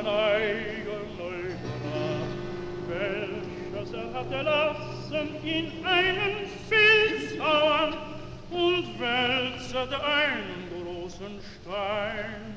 sein eigen Leuterer, welches hatte lassen in einen Filz hauen und wälzete einen großen Stein.